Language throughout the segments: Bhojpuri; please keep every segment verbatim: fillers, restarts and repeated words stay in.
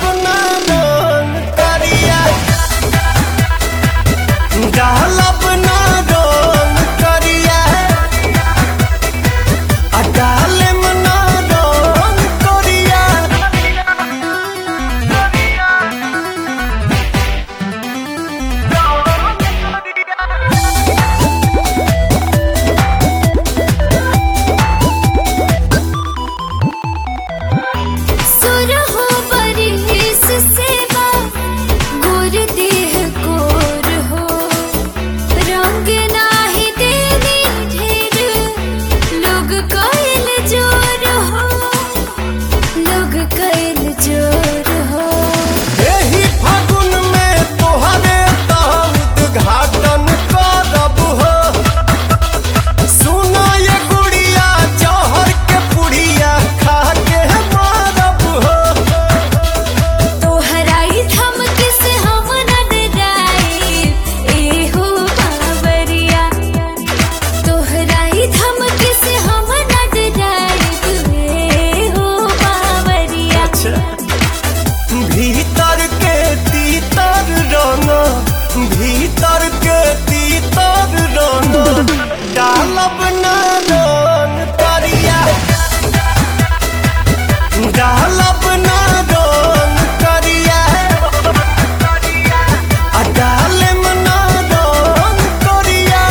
डालब ना रंग करिया, डालब ना रंग करिया, आ डालेम ना रंग करिया। सुरहो बरिस सेवा गोर देह कोर हो, रंग नाही देनी ढेर लोग कइल जोर हो, लोग कइल जोर हो। एही फागुन में तोहरे उद्घाटन करब हो, सुनो ये गुड़िया जहर के पुड़िया खा के मारब हो। तोहराई धमकी से हम न डराई ए हो बावरिया, तोहराई धमकी से हम न डराई ए हो बावरिया। भीतर के तीतर रंग, भीतर के तीतर रंग, डालब ना रंग करिया, डालब ना रंग करिया, आ डालेम ना रंग करिया।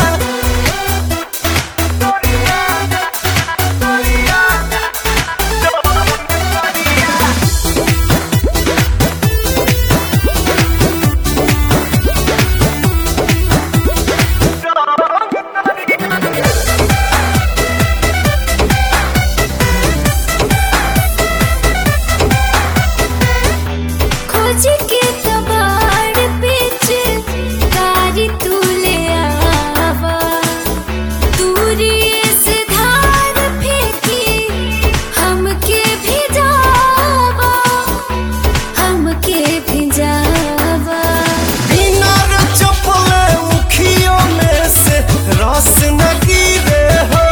खोज के कबाड़ बीच कारी तू ले आवा, दूरी से धार फेंकी हमके भिजावा, हमके भिजावा। बिना चपले उखियों में से रस न गिरे हो,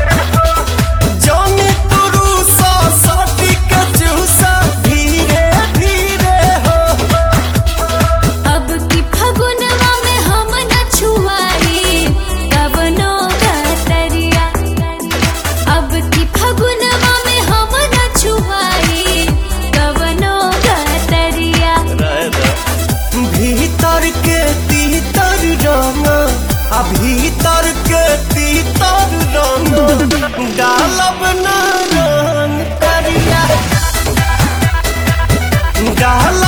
जानी तुरु सा साटी के चूसा धीरे धीरे हो। अब की फगुनवा में हम न छुआई कवनो गतरिया, अब की फगुनवा में हम न छुआई कवनो गतरिया। भीतर के तीतर रंग, आ भीतर के तीतर रंग, डालब ना रंग करिया, डाल